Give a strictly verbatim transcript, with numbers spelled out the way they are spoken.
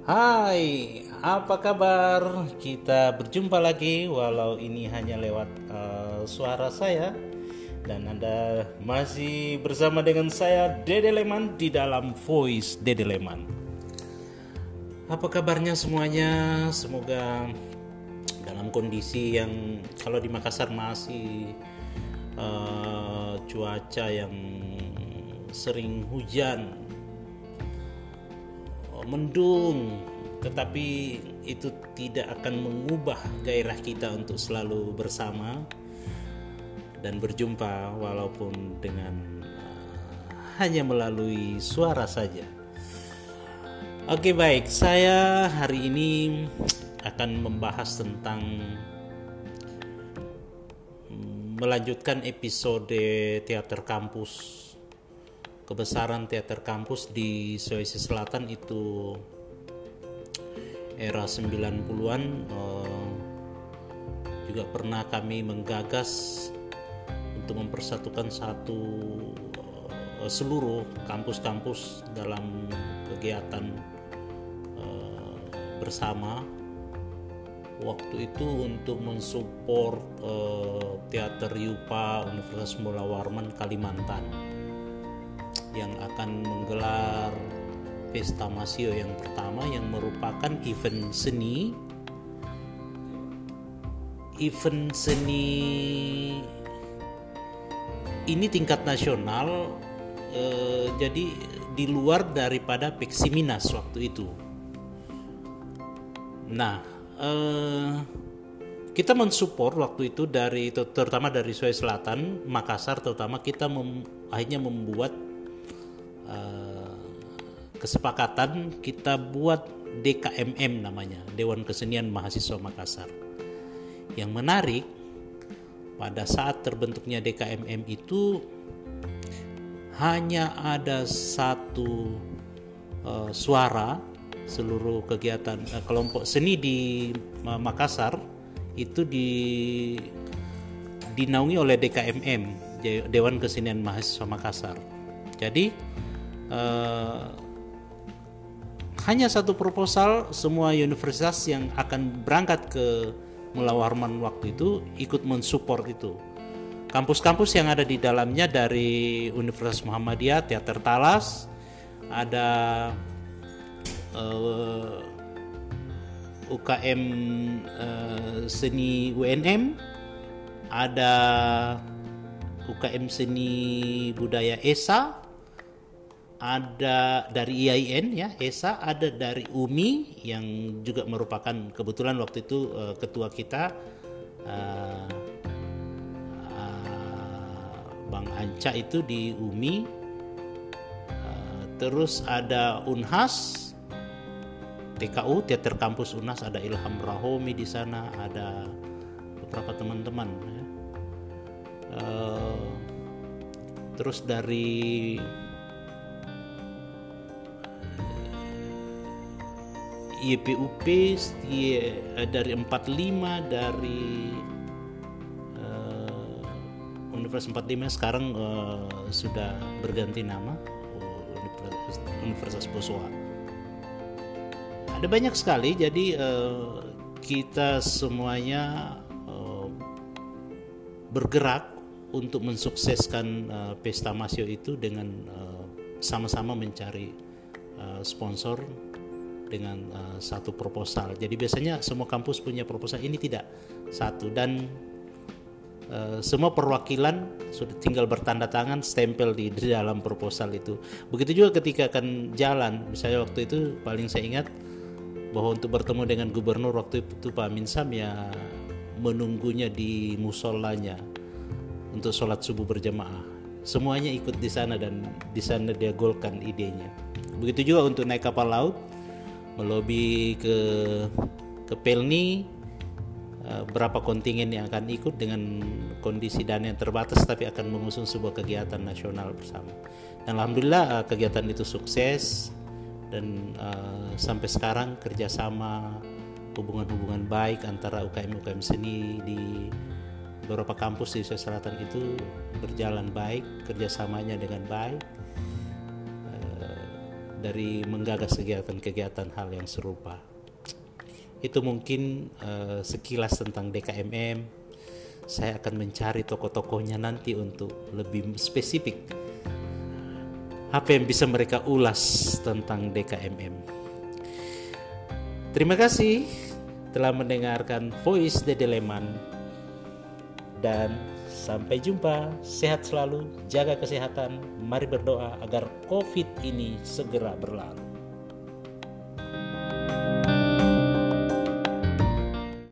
Hai, apa kabar? Kita berjumpa lagi walau ini hanya lewat uh, suara saya dan Anda masih bersama dengan saya Dede Leman di dalam Voice Dede Leman. Apa kabarnya semuanya? Semoga dalam kondisi yang kalau di Makassar masih uh, cuaca yang sering hujan, mendung, tetapi itu tidak akan mengubah gairah kita untuk selalu bersama dan berjumpa walaupun dengan uh, hanya melalui suara saja. Oke, baik, saya hari ini akan membahas tentang melanjutkan episode teater kampus. Kebesaran teater kampus di Sulawesi Selatan itu era sembilan puluhan, eh, juga pernah kami menggagas untuk mempersatukan satu eh, seluruh kampus-kampus dalam kegiatan eh, bersama. Waktu itu untuk mensupport eh, teater Yupa Universitas Mula Warman Kalimantan yang akan menggelar Pesta Masio yang pertama, yang merupakan event seni event seni ini tingkat nasional, eh, jadi di luar daripada Peksiminas waktu itu. Nah, eh, kita mensupport waktu itu dari terutama dari Sulawesi Selatan, Makassar terutama, kita mem, akhirnya membuat kesepakatan kita buat D K M M namanya, Dewan Kesenian Mahasiswa Makassar. Yang menarik, pada saat terbentuknya D K M M itu hanya ada satu uh, suara. Seluruh kegiatan uh, kelompok seni di uh, Makassar itu di dinaungi oleh D K M M, Dewan Kesenian Mahasiswa Makassar. Jadi uh, hanya satu proposal, semua universitas yang akan berangkat ke Mula Warman waktu itu ikut mensupport itu. Kampus-kampus yang ada di dalamnya dari Universitas Muhammadiyah, Teater Talas, ada uh, U K M uh, Seni U N M, ada U K M Seni Budaya E S A, ada dari I A I N ya, E S A, ada dari U M I yang juga merupakan kebetulan waktu itu uh, ketua kita uh, uh, Bang Anca itu di U M I, uh, terus ada Unhas, T K U, Teater Kampus Unhas, ada Ilham Rahomi di sana, ada beberapa teman-teman ya. Uh, terus dari Y P U P dari empat puluh lima, dari uh, Universitas empat puluh lima sekarang uh, sudah berganti nama Universitas, Universitas Bosowa. Ada banyak sekali, jadi uh, kita semuanya uh, bergerak untuk mensukseskan uh, Pesta Masio itu dengan uh, sama-sama mencari uh, sponsor dengan uh, satu proposal. Jadi biasanya semua kampus punya proposal, ini tidak satu, dan uh, semua perwakilan sudah tinggal bertanda tangan, stempel di, di dalam proposal itu. Begitu juga ketika akan jalan, misalnya waktu itu paling saya ingat bahwa untuk bertemu dengan gubernur waktu itu Pak Amin Sam, ya menunggunya di musolanya untuk sholat subuh berjamaah. Semuanya ikut di sana dan di sana dia golkan idenya. Begitu juga untuk naik kapal laut, melobi ke ke Pelni, berapa kontingen yang akan ikut dengan kondisi dana yang terbatas, tapi akan mengusung sebuah kegiatan nasional bersama. Dan alhamdulillah kegiatan itu sukses, dan uh, sampai sekarang kerjasama, hubungan-hubungan baik antara U K M U K M seni di beberapa kampus di Sulawesi Selatan itu berjalan baik, kerjasamanya dengan baik. dari menggagas kegiatan-kegiatan hal yang serupa. Itu mungkin uh, sekilas tentang D K M M. Saya akan mencari tokoh-tokohnya nanti untuk lebih spesifik apa yang bisa mereka ulas tentang D K M M. Terima kasih telah mendengarkan Voice Dede Leman, dan sampai jumpa. Sehat selalu, jaga kesehatan. Mari berdoa agar COVID ini segera berlalu.